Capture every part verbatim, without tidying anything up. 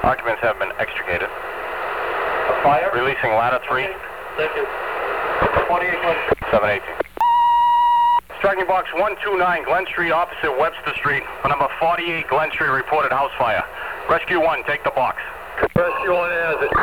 Occupants have been extricated. A fire? Releasing ladder three. Okay. Thank you. forty-eight Glen Street. seven eighteen. Striking box one two nine, Glen Street, opposite Webster Street. On number forty-eight Glen Street, reported house fire. Rescue one, take the box. Rescue one has it.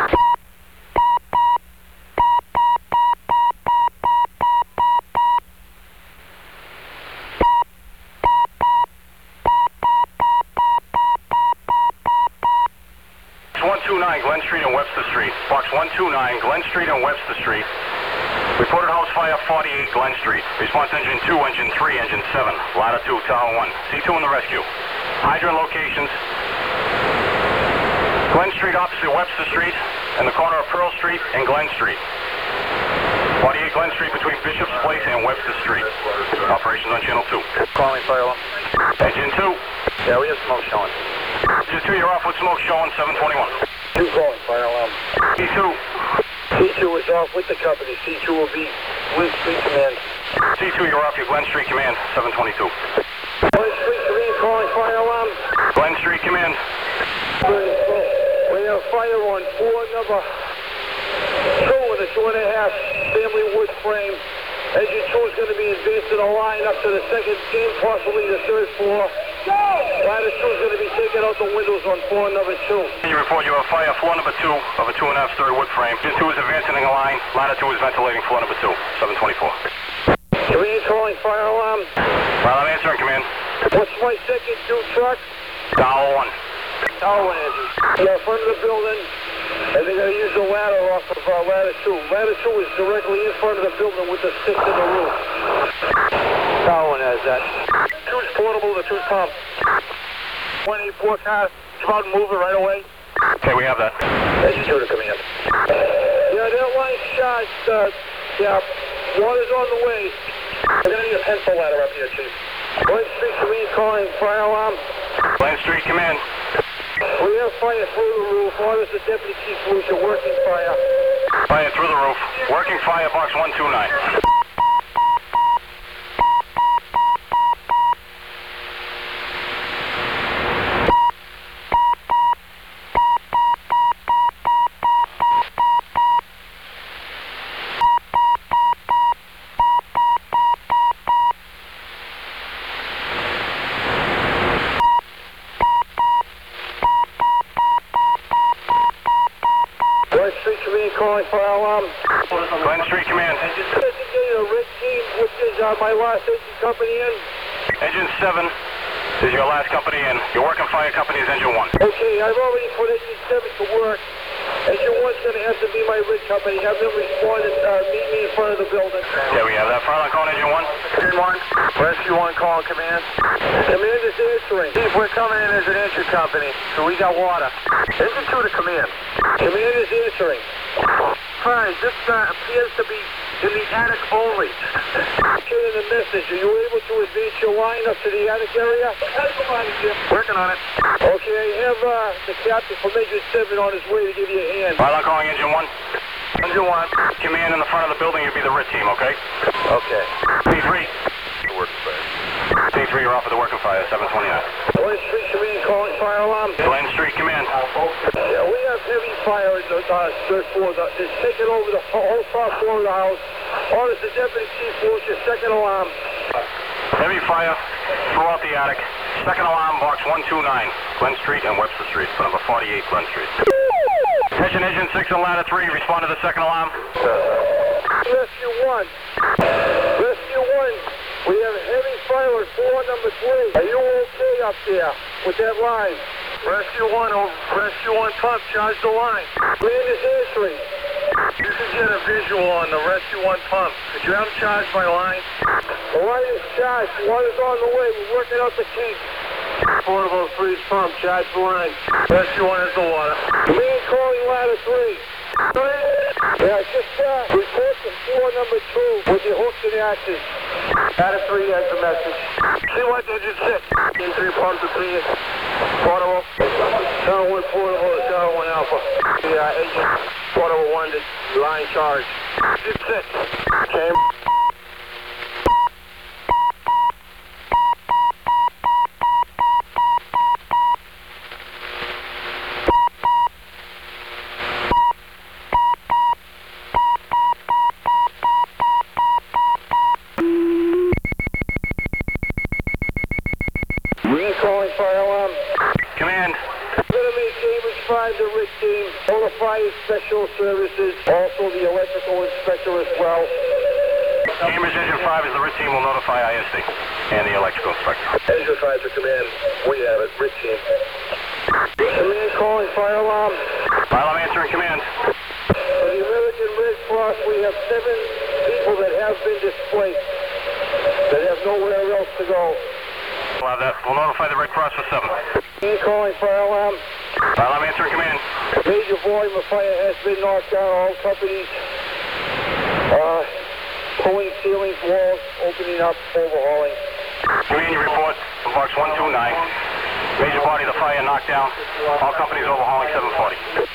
one two nine Glen Street and Webster Street. Box one two nine Glen Street and Webster Street. Reported house fire forty-eight Glen Street. Response engine two, engine three, engine seven. Ladder two, Tahoe one. C two in the rescue. Hydrant locations. Glen Street opposite Webster Street and the corner of Pearl Street and Glen Street. forty-eight Glen Street between Bishop's Place and Webster Street. Operations on channel two. Calling fire alarm. Engine two. Yeah, we have smoke showing. Engine two, you're off with smoke showing, seven twenty-one. Two calling fire alarm. C two. C two is off with the company. C two will be with Street Command. C two, you're off your Glen Street Command, seven twenty-two. Glen Street Command calling fire alarm. Glen Street Command. We have fire on floor number two with a two and a half family wood frame. Engine two is going to be advanced in a line up to the second and possibly the third floor. Ladder two is going to be taken out the windows on floor number two. You report you have fire floor number two of a two and a half story wood frame. Engine two is advancing in a line. Ladder two is ventilating floor number two, seven twenty-four. Command calling fire alarm. Well, I'm answering command. What's my second two truck? Tower one. Tower one engine. Yeah, in front of the building. And they're going to use the ladder off of uh, ladder two. Ladder two is directly in front of the building with the sticks in the roof. Tower one has that. Two's portable, the two's pump. one eighty-four car, come out and move it right away. Okay, we have that. Engine two to command. Yeah, that line's charged. Uh, yeah, water's on the way. We're going to need a pencil ladder up here, Chief. Glen Street Command calling fire alarm. Glen Street Command. We have fire through the roof. Orders the Deputy Chief Lucia, working fire. Fire through the roof. Working fire, box one two nine. Glen Street Command calling fire alarm. Glen Street Command. Designated a red team, which is uh, my last engine company in. Engine seven is your last company in. Your working fire company is engine one. Okay, I've already put engine seven to work. Engine one's going to have to be my rig company. Have them respond and uh, meet me in front of the building. Yeah, we have that. Frontline calling engine one. Engine one. Rescue one calling command. Command is answering. Chief, we're coming in as an engine company, so we got water. Engine two to command. Command is answering. Fine, this uh, appears to be in the attic only. Getting the message. Are you able to advance your line up to the attic area? Working on it. Okay, I have uh, the captain from Engine seven on his way to give you a hand. Frontline calling engine one. Engine one. Command in the front of the building, you'll be the R I T team, okay? Okay. C three. C three, you're off of the working fire, seven twenty-nine. Glen Street Command calling fire alarm. Glen Street Command. Yeah, we have heavy fire in the uh, third floor. The, it's taken over the whole top floor of the house. Orders the Deputy Chief Lucia, second alarm. Heavy fire throughout the attic. Second alarm, box one two nine. Glen Street and Webster Street, for number forty-eight Glen Street. Attention, engine six and ladder three, respond to the second alarm. Rescue one. Rescue one. We have heavy fire on floor number three. Are you okay up there with that line? Rescue one, oh, rescue one pump, charge the line. Command is answering. You can get a visual on the rescue one pump. Could you have them charge my line? The line is charged. Water's on the way. We're working out the kinks. Portable freeze pump, charge the line. Rescue one has the water. Command calling ladder three. Yeah, just uh, report to floor number two with your hooks and axes. Ladder three has the message. See what, engine six. Engine three pumps to three. Portable. Tower one portable to Tower one alpha. The uh, engine portable one to line charge. Engine six. Okay. five, the R I C team. Notify Special Services, also the electrical inspector as well. Cambridge Engine five is the R I C team will notify I S D and the electrical inspector. Engine five to command. We have it. R I C team. Command calling fire alarm. Fire alarm answering command. For the American Red Cross, we have seven people that have been displaced, that have nowhere else to go. We'll have that. We'll notify the Red Cross for seven. Command calling fire alarm. Fire alarm answering command. Major volume of fire has been knocked down. All companies uh, pulling ceilings, walls, opening up, overhauling. Command, you report from box one two nine. Major body of the fire knocked down. All companies overhauling seven forty.